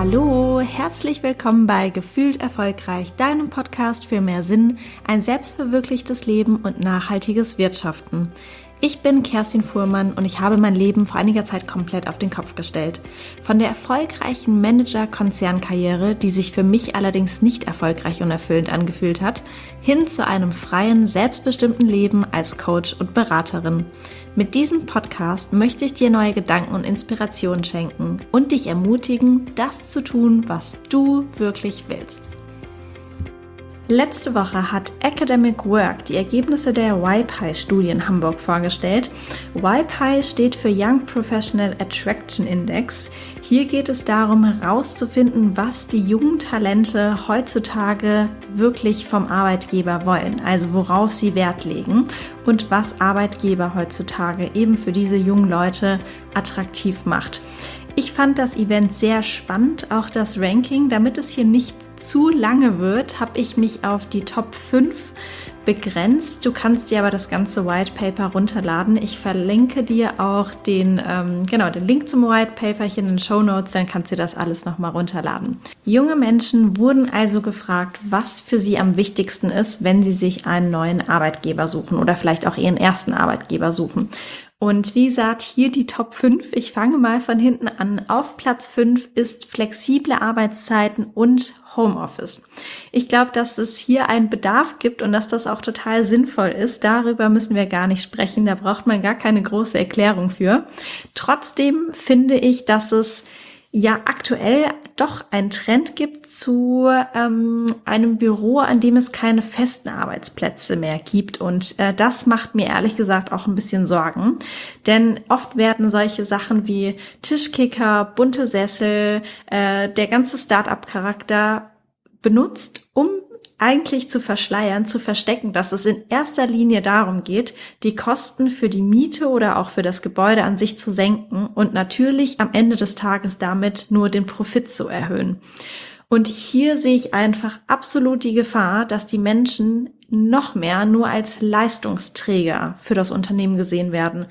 Hallo, herzlich willkommen bei Gefühlt Erfolgreich, deinem Podcast für mehr Sinn, ein selbstverwirklichtes Leben und nachhaltiges Wirtschaften. Ich bin Kerstin Fuhrmann und ich habe mein Leben vor einiger Zeit komplett auf den Kopf gestellt. Von der erfolgreichen Manager-Konzernkarriere, die sich für mich allerdings nicht erfolgreich und erfüllend angefühlt hat, hin zu einem freien, selbstbestimmten Leben als Coach und Beraterin. Mit diesem Podcast möchte ich dir neue Gedanken und Inspirationen schenken und dich ermutigen, das zu tun, was du wirklich willst. Letzte Woche hat Academic Work die Ergebnisse der YPI-Studie in Hamburg vorgestellt. YPI steht für Young Professional Attraction Index. Hier geht es darum, herauszufinden, was die jungen Talente heutzutage wirklich vom Arbeitgeber wollen, also worauf sie Wert legen und was Arbeitgeber heutzutage eben für diese jungen Leute attraktiv macht. Ich fand das Event sehr spannend, auch das Ranking. Damit es hier nicht zu lange wird, habe ich mich auf die Top 5 begrenzt. Du kannst dir aber das ganze White Paper runterladen. Ich verlinke dir auch den Link zum White Paper hier in den Shownotes, dann kannst du das alles nochmal runterladen. Junge Menschen wurden also gefragt, was für sie am wichtigsten ist, wenn sie sich einen neuen Arbeitgeber suchen oder vielleicht auch ihren ersten Arbeitgeber suchen. Und wie gesagt, hier die Top 5. Ich fange mal von hinten an. Auf Platz 5 ist flexible Arbeitszeiten und Homeoffice. Ich glaube, dass es hier einen Bedarf gibt und dass das auch total sinnvoll ist. Darüber müssen wir gar nicht sprechen. Da braucht man gar keine große Erklärung für. Trotzdem finde ich, dass es ja aktuell doch einen Trend gibt zu einem Büro, an dem es keine festen Arbeitsplätze mehr gibt. Und das macht mir ehrlich gesagt auch ein bisschen Sorgen. Denn oft werden solche Sachen wie Tischkicker, bunte Sessel, der ganze Start-up-Charakter benutzt, um eigentlich zu verschleiern, zu verstecken, dass es in erster Linie darum geht, die Kosten für die Miete oder auch für das Gebäude an sich zu senken und natürlich am Ende des Tages damit nur den Profit zu erhöhen. Und hier sehe ich einfach absolut die Gefahr, dass die Menschen noch mehr nur als Leistungsträger für das Unternehmen gesehen werden.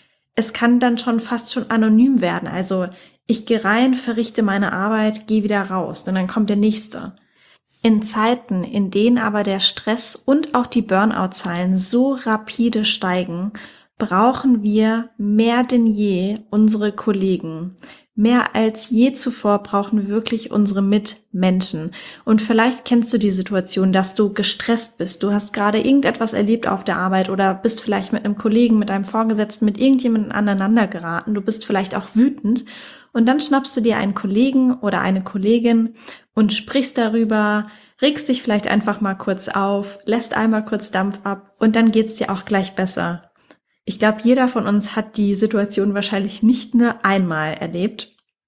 Es kann dann fast schon anonym werden. Also ich gehe rein, verrichte meine Arbeit, gehe wieder raus und dann kommt der Nächste. In Zeiten, in denen aber der Stress und auch die Burnout-Zahlen so rapide steigen, brauchen wir mehr denn je unsere Kollegen. Mehr als je zuvor brauchen wir wirklich unsere Mitmenschen. Und vielleicht kennst du die Situation, dass du gestresst bist. Du hast gerade irgendetwas erlebt auf der Arbeit oder bist vielleicht mit einem Kollegen, mit einem Vorgesetzten, mit irgendjemandem aneinander geraten. Du bist vielleicht auch wütend. Und dann schnappst du dir einen Kollegen oder eine Kollegin und sprichst darüber, regst dich vielleicht einfach mal kurz auf, lässt einmal kurz Dampf ab und dann geht's dir auch gleich besser. Ich glaube, jeder von uns hat die Situation wahrscheinlich nicht nur einmal erlebt.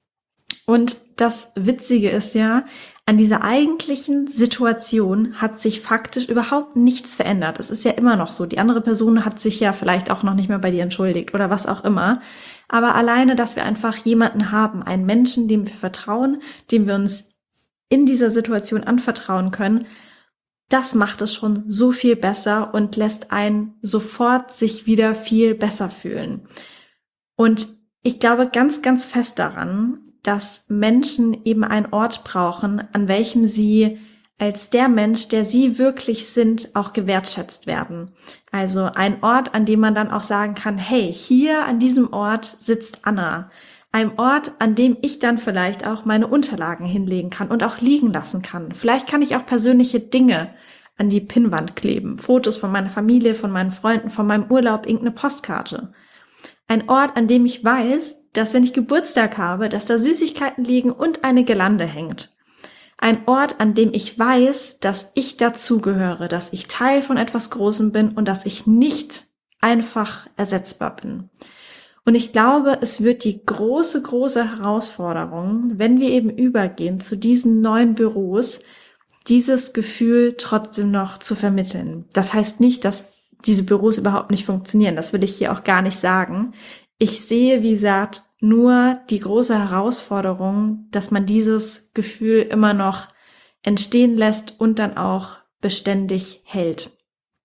Und das Witzige ist ja, an dieser eigentlichen Situation hat sich faktisch überhaupt nichts verändert. Es ist ja immer noch so. Die andere Person hat sich ja vielleicht auch noch nicht mehr bei dir entschuldigt oder was auch immer. Aber alleine, dass wir einfach jemanden haben, einen Menschen, dem wir vertrauen, dem wir uns in dieser Situation anvertrauen können, das macht es schon so viel besser und lässt einen sofort sich wieder viel besser fühlen. Und ich glaube ganz, ganz fest daran, dass Menschen eben einen Ort brauchen, an welchem sie als der Mensch, der sie wirklich sind, auch gewertschätzt werden. Also ein Ort, an dem man dann auch sagen kann, hey, hier an diesem Ort sitzt Anna. Ein Ort, an dem ich dann vielleicht auch meine Unterlagen hinlegen kann und auch liegen lassen kann. Vielleicht kann ich auch persönliche Dinge an die Pinnwand kleben. Fotos von meiner Familie, von meinen Freunden, von meinem Urlaub, irgendeine Postkarte. Ein Ort, an dem ich weiß, dass wenn ich Geburtstag habe, dass da Süßigkeiten liegen und eine Girlande hängt. Ein Ort, an dem ich weiß, dass ich dazugehöre, dass ich Teil von etwas Großem bin und dass ich nicht einfach ersetzbar bin. Und ich glaube, es wird die große, große Herausforderung, wenn wir eben übergehen zu diesen neuen Büros, dieses Gefühl trotzdem noch zu vermitteln. Das heißt nicht, dass diese Büros überhaupt nicht funktionieren. Das will ich hier auch gar nicht sagen. Ich sehe, wie gesagt, nur die große Herausforderung, dass man dieses Gefühl immer noch entstehen lässt und dann auch beständig hält.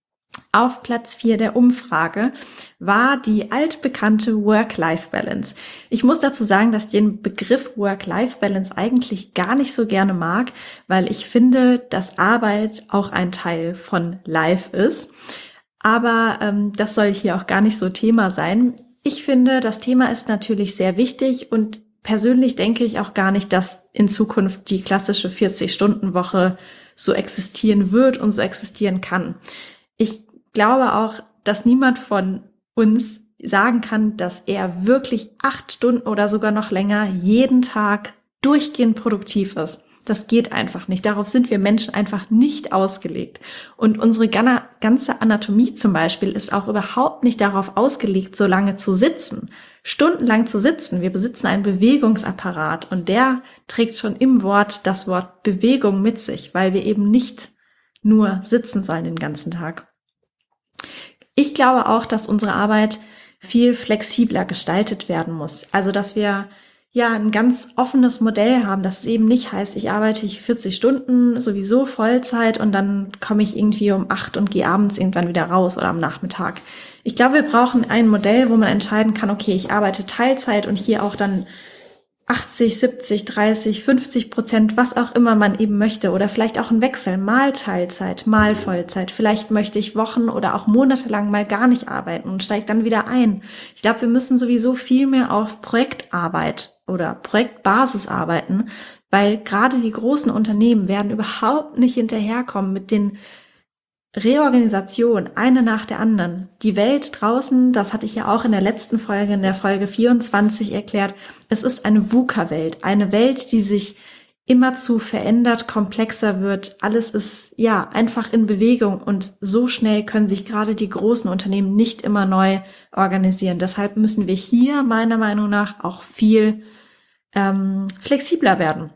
Auf Platz 4 der Umfrage war die altbekannte Work-Life-Balance. Ich muss dazu sagen, dass ich den Begriff Work-Life-Balance eigentlich gar nicht so gerne mag, weil ich finde, dass Arbeit auch ein Teil von Life ist. Aber das soll hier auch gar nicht so Thema sein. Ich finde, das Thema ist natürlich sehr wichtig und persönlich denke ich auch gar nicht, dass in Zukunft die klassische 40-Stunden-Woche so existieren wird und so existieren kann. Ich glaube auch, dass niemand von uns sagen kann, dass er wirklich 8 Stunden oder sogar noch länger jeden Tag durchgehend produktiv ist. Das geht einfach nicht. Darauf sind wir Menschen einfach nicht ausgelegt. Und unsere ganze Anatomie zum Beispiel ist auch überhaupt nicht darauf ausgelegt, so lange zu sitzen. Stundenlang zu sitzen. Wir besitzen einen Bewegungsapparat und der trägt schon im Wort das Wort Bewegung mit sich, weil wir eben nicht nur sitzen sollen den ganzen Tag. Ich glaube auch, dass unsere Arbeit viel flexibler gestaltet werden muss. Also, dass wir ein ganz offenes Modell haben, dass es eben nicht heißt, ich arbeite 40 Stunden sowieso Vollzeit und dann komme ich irgendwie um 8 und gehe abends irgendwann wieder raus oder am Nachmittag. Ich glaube, wir brauchen ein Modell, wo man entscheiden kann, okay, ich arbeite Teilzeit und hier auch dann 80, 70, 30, 50%, was auch immer man eben möchte. Oder vielleicht auch ein Wechsel, mal Teilzeit, mal Vollzeit. Vielleicht möchte ich Wochen oder auch monatelang mal gar nicht arbeiten und steige dann wieder ein. Ich glaube, wir müssen sowieso viel mehr auf Projektarbeit oder Projektbasis arbeiten, weil gerade die großen Unternehmen werden überhaupt nicht hinterherkommen mit den Reorganisation, eine nach der anderen. Die Welt draußen, das hatte ich ja auch in der letzten Folge, in der Folge 24 erklärt, es ist eine VUCA-Welt, eine Welt, die sich immerzu verändert, komplexer wird. Alles ist einfach in Bewegung und so schnell können sich gerade die großen Unternehmen nicht immer neu organisieren. Deshalb müssen wir hier meiner Meinung nach auch viel flexibler werden.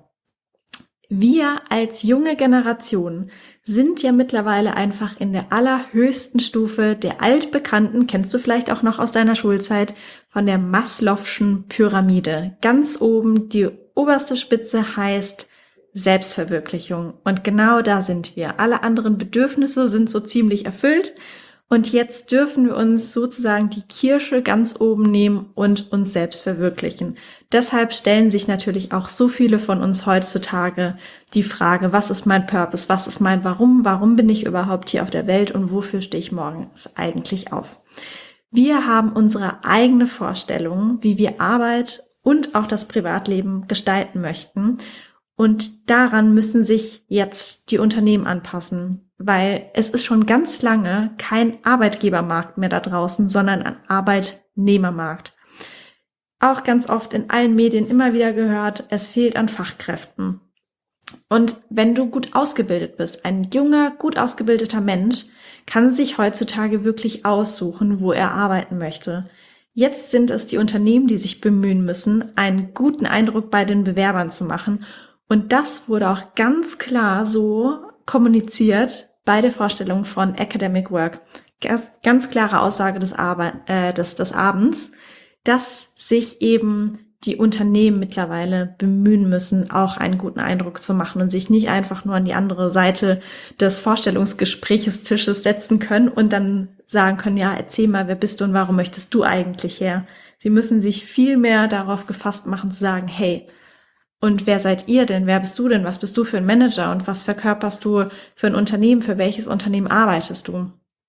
Wir als junge Generation sind ja mittlerweile einfach in der allerhöchsten Stufe der altbekannten, kennst du vielleicht auch noch aus deiner Schulzeit, von der Maslow'schen Pyramide. Ganz oben, die oberste Spitze heißt Selbstverwirklichung. Und genau da sind wir. Alle anderen Bedürfnisse sind so ziemlich erfüllt. Und jetzt dürfen wir uns sozusagen die Kirsche ganz oben nehmen und uns selbst verwirklichen. Deshalb stellen sich natürlich auch so viele von uns heutzutage die Frage, was ist mein Purpose, was ist mein Warum, warum bin ich überhaupt hier auf der Welt und wofür stehe ich morgens eigentlich auf? Wir haben unsere eigene Vorstellung, wie wir Arbeit und auch das Privatleben gestalten möchten. Und daran müssen sich jetzt die Unternehmen anpassen, weil es ist schon ganz lange kein Arbeitgebermarkt mehr da draußen, sondern ein Arbeitnehmermarkt. Auch ganz oft in allen Medien immer wieder gehört, es fehlt an Fachkräften. Und wenn du gut ausgebildet bist, ein junger, gut ausgebildeter Mensch, kann sich heutzutage wirklich aussuchen, wo er arbeiten möchte. Jetzt sind es die Unternehmen, die sich bemühen müssen, einen guten Eindruck bei den Bewerbern zu machen. Und das wurde auch ganz klar so kommuniziert bei der Vorstellung von Academic Work. Ganz klare Aussage des Abends, dass sich eben die Unternehmen mittlerweile bemühen müssen, auch einen guten Eindruck zu machen und sich nicht einfach nur an die andere Seite des Vorstellungsgesprächstisches setzen können und dann sagen können, ja, erzähl mal, wer bist du und warum möchtest du eigentlich her? Sie müssen sich viel mehr darauf gefasst machen, zu sagen, hey, und wer seid ihr denn? Wer bist du denn? Was bist du für ein Manager? Und was verkörperst du für ein Unternehmen? Für welches Unternehmen arbeitest du?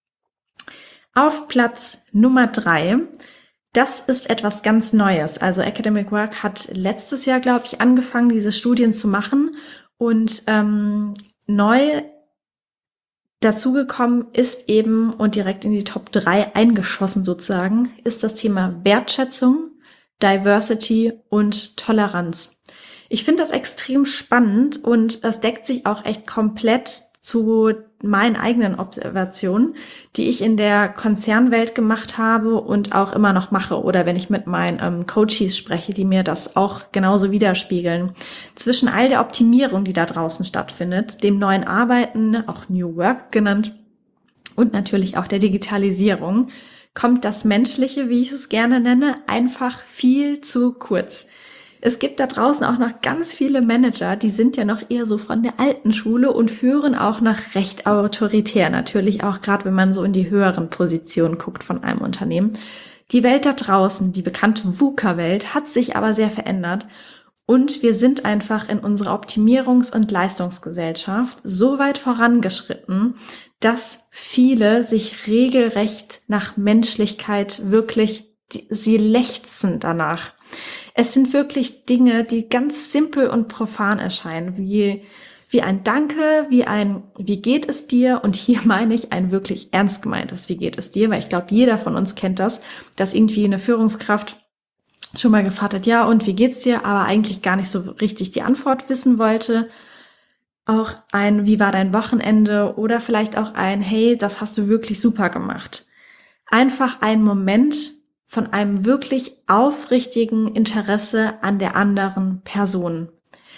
Auf Platz Nummer 3, das ist etwas ganz Neues. Also Academic Work hat letztes Jahr, glaube ich, angefangen, diese Studien zu machen. Und neu dazugekommen ist eben und direkt in die Top 3 eingeschossen sozusagen, ist das Thema Wertschätzung, Diversity und Toleranz. Ich finde das extrem spannend und das deckt sich auch echt komplett zu meinen eigenen Observationen, die ich in der Konzernwelt gemacht habe und auch immer noch mache oder wenn ich mit meinen Coaches spreche, die mir das auch genauso widerspiegeln. Zwischen all der Optimierung, die da draußen stattfindet, dem neuen Arbeiten, auch New Work genannt, und natürlich auch der Digitalisierung, kommt das Menschliche, wie ich es gerne nenne, einfach viel zu kurz. Es gibt da draußen auch noch ganz viele Manager, die sind ja noch eher so von der alten Schule und führen auch noch recht autoritär. Natürlich auch gerade, wenn man so in die höheren Positionen guckt von einem Unternehmen. Die Welt da draußen, die bekannte VUCA-Welt, hat sich aber sehr verändert. Und wir sind einfach in unserer Optimierungs- und Leistungsgesellschaft so weit vorangeschritten, dass viele sich regelrecht nach Menschlichkeit sie lechzen danach. Es sind wirklich Dinge, die ganz simpel und profan erscheinen, wie ein Danke, wie geht es dir? Und hier meine ich ein wirklich ernst gemeintes wie geht es dir, weil ich glaube, jeder von uns kennt das, dass irgendwie eine Führungskraft schon mal gefragt hat, ja, und wie geht's dir? Aber eigentlich gar nicht so richtig die Antwort wissen wollte. Auch wie war dein Wochenende? Oder vielleicht auch hey, das hast du wirklich super gemacht. Einfach ein Moment von einem wirklich aufrichtigen Interesse an der anderen Person.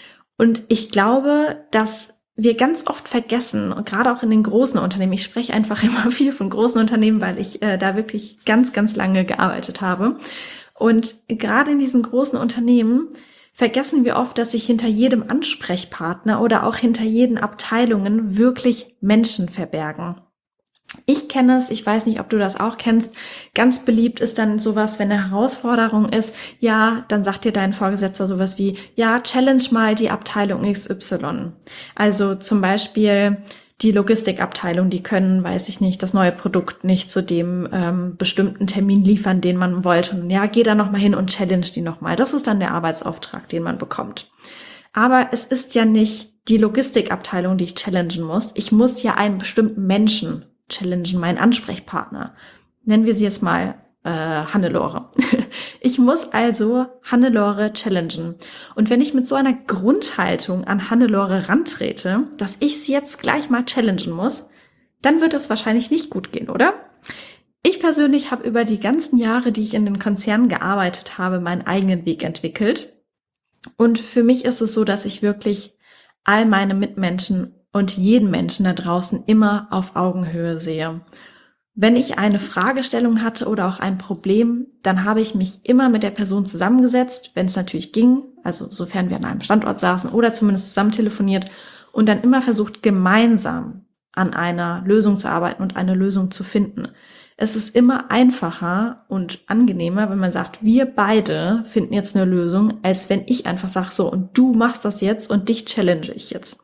Und ich glaube, dass wir ganz oft vergessen, und gerade auch in den großen Unternehmen, ich spreche einfach immer viel von großen Unternehmen, weil ich da wirklich ganz, ganz lange gearbeitet habe. Und gerade in diesen großen Unternehmen vergessen wir oft, dass sich hinter jedem Ansprechpartner oder auch hinter jeden Abteilungen wirklich Menschen verbergen. Ich kenne es, ich weiß nicht, ob du das auch kennst. Ganz beliebt ist dann sowas, wenn eine Herausforderung ist, ja, dann sagt dir dein Vorgesetzter sowas wie, ja, challenge mal die Abteilung XY. Also zum Beispiel die Logistikabteilung, die können, weiß ich nicht, das neue Produkt nicht zu dem bestimmten Termin liefern, den man wollte. Und ja, geh da nochmal hin und challenge die nochmal. Das ist dann der Arbeitsauftrag, den man bekommt. Aber es ist ja nicht die Logistikabteilung, die ich challengen muss. Ich muss ja einen bestimmten Menschen challengen, meinen Ansprechpartner. Nennen wir sie jetzt mal Hannelore. Ich muss also Hannelore challengen. Und wenn ich mit so einer Grundhaltung an Hannelore rantrete, dass ich sie jetzt gleich mal challengen muss, dann wird es wahrscheinlich nicht gut gehen, oder? Ich persönlich habe über die ganzen Jahre, die ich in den Konzernen gearbeitet habe, meinen eigenen Weg entwickelt. Und für mich ist es so, dass ich wirklich all meine Mitmenschen und jeden Menschen da draußen immer auf Augenhöhe sehe. Wenn ich eine Fragestellung hatte oder auch ein Problem, dann habe ich mich immer mit der Person zusammengesetzt, wenn es natürlich ging, also sofern wir an einem Standort saßen oder zumindest zusammen telefoniert und dann immer versucht, gemeinsam an einer Lösung zu arbeiten und eine Lösung zu finden. Es ist immer einfacher und angenehmer, wenn man sagt, wir beide finden jetzt eine Lösung, als wenn ich einfach sage, so, und du machst das jetzt und dich challenge ich jetzt.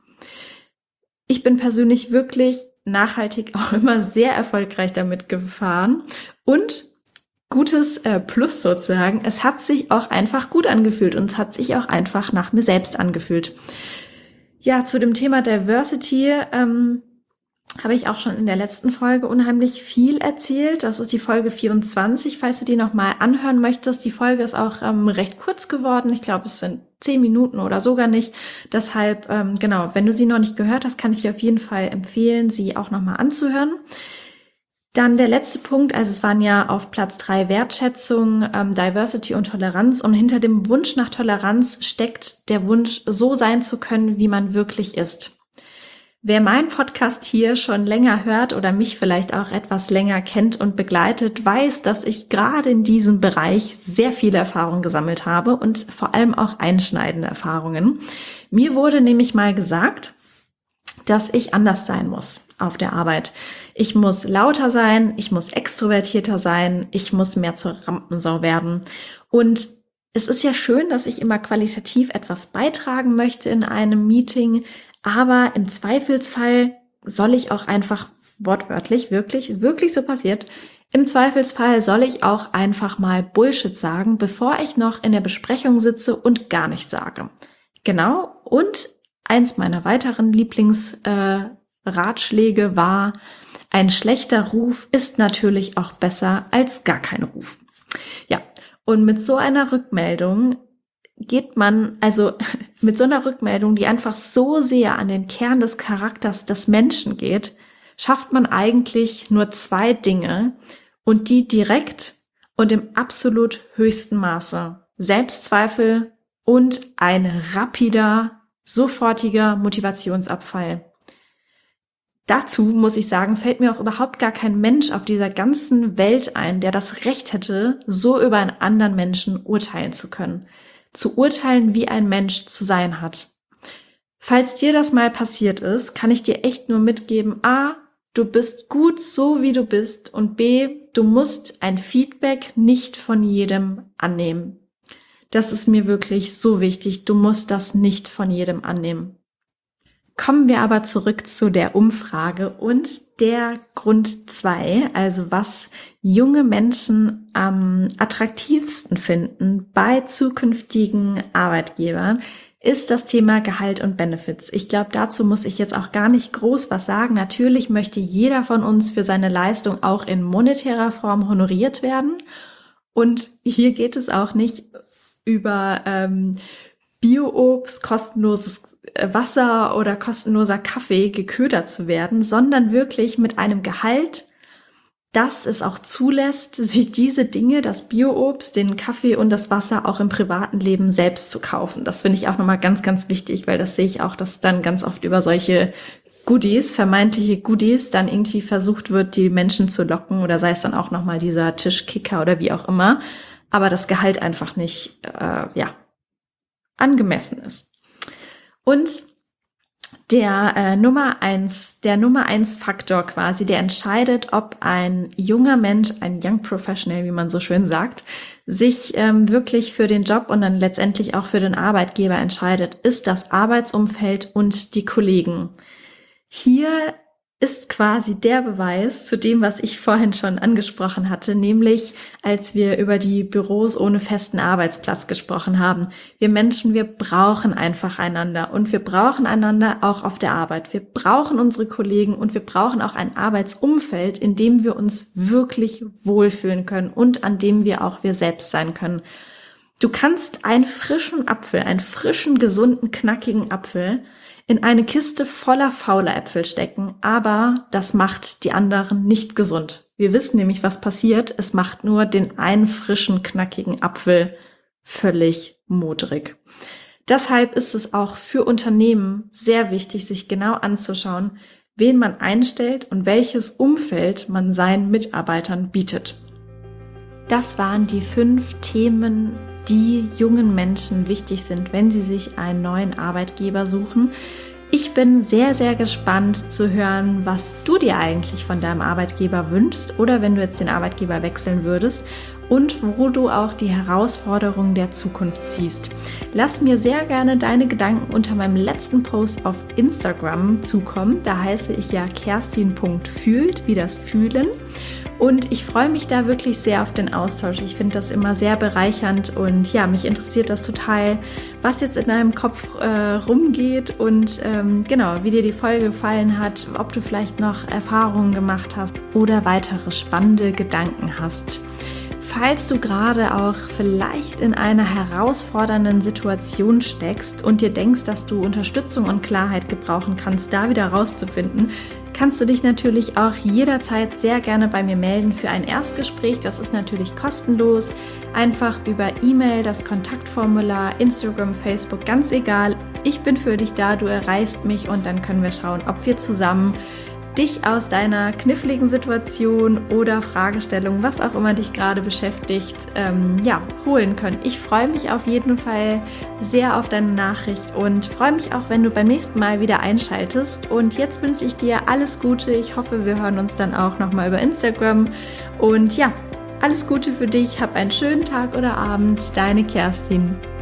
Ich bin persönlich wirklich nachhaltig auch immer sehr erfolgreich damit gefahren und gutes Plus sozusagen, es hat sich auch einfach gut angefühlt und es hat sich auch einfach nach mir selbst angefühlt. Ja, zu dem Thema Diversity habe ich auch schon in der letzten Folge unheimlich viel erzählt. Das ist die Folge 24, falls du die nochmal anhören möchtest. Die Folge ist auch recht kurz geworden. Ich glaube, es sind 10 Minuten oder sogar nicht. Deshalb, genau, wenn du sie noch nicht gehört hast, kann ich dir auf jeden Fall empfehlen, sie auch nochmal anzuhören. Dann der letzte Punkt, also es waren ja auf Platz 3 Wertschätzung, Diversity und Toleranz. Und hinter dem Wunsch nach Toleranz steckt der Wunsch, so sein zu können, wie man wirklich ist. Wer meinen Podcast hier schon länger hört oder mich vielleicht auch etwas länger kennt und begleitet, weiß, dass ich gerade in diesem Bereich sehr viele Erfahrungen gesammelt habe und vor allem auch einschneidende Erfahrungen. Mir wurde nämlich mal gesagt, dass ich anders sein muss auf der Arbeit. Ich muss lauter sein, ich muss extrovertierter sein, ich muss mehr zur Rampensau werden. Und es ist ja schön, dass ich immer qualitativ etwas beitragen möchte in einem Meeting, aber im Zweifelsfall soll ich auch einfach wortwörtlich, wirklich so passiert, im Zweifelsfall soll ich auch einfach mal Bullshit sagen, bevor ich noch in der Besprechung sitze und gar nichts sage. Genau, und eins meiner weiteren Lieblingsratschläge war, ein schlechter Ruf ist natürlich auch besser als gar kein Ruf. Ja, und mit so einer Rückmeldung geht man, also mit so einer Rückmeldung, die einfach so sehr an den Kern des Charakters des Menschen geht, schafft man eigentlich nur 2 Dinge und die direkt und im absolut höchsten Maße. Selbstzweifel und ein rapider, sofortiger Motivationsabfall. Dazu, muss ich sagen, fällt mir auch überhaupt gar kein Mensch auf dieser ganzen Welt ein, der das Recht hätte, so über einen anderen Menschen urteilen zu können. zu urteilen, wie ein Mensch zu sein hat. Falls dir das mal passiert ist, kann ich dir echt nur mitgeben, A, du bist gut so, wie du bist, und B, du musst ein Feedback nicht von jedem annehmen. Das ist mir wirklich so wichtig, du musst das nicht von jedem annehmen. Kommen wir aber zurück zu der Umfrage und der Grund 2, also was junge Menschen am attraktivsten finden bei zukünftigen Arbeitgebern, ist das Thema Gehalt und Benefits. Ich glaube, dazu muss ich jetzt auch gar nicht groß was sagen. Natürlich möchte jeder von uns für seine Leistung auch in monetärer Form honoriert werden. Und hier geht es auch nicht über Bio-Obst, kostenloses Wasser oder kostenloser Kaffee geködert zu werden, sondern wirklich mit einem Gehalt, das es auch zulässt, sich diese Dinge, das Bio-Obst, den Kaffee und das Wasser auch im privaten Leben selbst zu kaufen. Das finde ich auch nochmal ganz, ganz wichtig, weil das sehe ich auch, dass dann ganz oft über solche Goodies, vermeintliche Goodies, dann irgendwie versucht wird, die Menschen zu locken, oder sei es dann auch nochmal dieser Tischkicker oder wie auch immer, aber das Gehalt einfach nicht, angemessen ist. Und der Nummer 1 Faktor quasi, der entscheidet, ob ein junger Mensch, ein Young Professional, wie man so schön sagt, sich wirklich für den Job und dann letztendlich auch für den Arbeitgeber entscheidet, ist das Arbeitsumfeld und die Kollegen. Hier ist quasi der Beweis zu dem, was ich vorhin schon angesprochen hatte, nämlich als wir über die Büros ohne festen Arbeitsplatz gesprochen haben. Wir Menschen, wir brauchen einfach einander und wir brauchen einander auch auf der Arbeit. Wir brauchen unsere Kollegen und wir brauchen auch ein Arbeitsumfeld, in dem wir uns wirklich wohlfühlen können und an dem wir auch wir selbst sein können. Du kannst einen frischen Apfel, einen frischen, gesunden, knackigen Apfel in eine Kiste voller fauler Äpfel stecken, aber das macht die anderen nicht gesund. Wir wissen nämlich, was passiert. Es macht nur den einen frischen, knackigen Apfel völlig modrig. Deshalb ist es auch für Unternehmen sehr wichtig, sich genau anzuschauen, wen man einstellt und welches Umfeld man seinen Mitarbeitern bietet. Das waren die 5 Themen, die jungen Menschen wichtig sind, wenn sie sich einen neuen Arbeitgeber suchen. Ich bin sehr, sehr gespannt zu hören, was du dir eigentlich von deinem Arbeitgeber wünschst oder wenn du jetzt den Arbeitgeber wechseln würdest und wo du auch die Herausforderungen der Zukunft siehst. Lass mir sehr gerne deine Gedanken unter meinem letzten Post auf Instagram zukommen. Da heiße ich ja kerstin.fühlt, wie das Fühlen. Und ich freue mich da wirklich sehr auf den Austausch. Ich finde das immer sehr bereichernd und ja, mich interessiert das total, was jetzt in deinem Kopf rumgeht und wie dir die Folge gefallen hat, ob du vielleicht noch Erfahrungen gemacht hast oder weitere spannende Gedanken hast. Falls du gerade auch vielleicht in einer herausfordernden Situation steckst und dir denkst, dass du Unterstützung und Klarheit gebrauchen kannst, da wieder rauszufinden, kannst du dich natürlich auch jederzeit sehr gerne bei mir melden für ein Erstgespräch. Das ist natürlich kostenlos. Einfach über E-Mail, das Kontaktformular, Instagram, Facebook, ganz egal. Ich bin für dich da, du erreichst mich und dann können wir schauen, ob wir zusammen dich aus deiner kniffligen Situation oder Fragestellung, was auch immer dich gerade beschäftigt, holen können. Ich freue mich auf jeden Fall sehr auf deine Nachricht und freue mich auch, wenn du beim nächsten Mal wieder einschaltest. Und jetzt wünsche ich dir alles Gute. Ich hoffe, wir hören uns dann auch nochmal über Instagram. Und ja, alles Gute für dich. Hab einen schönen Tag oder Abend. Deine Kerstin.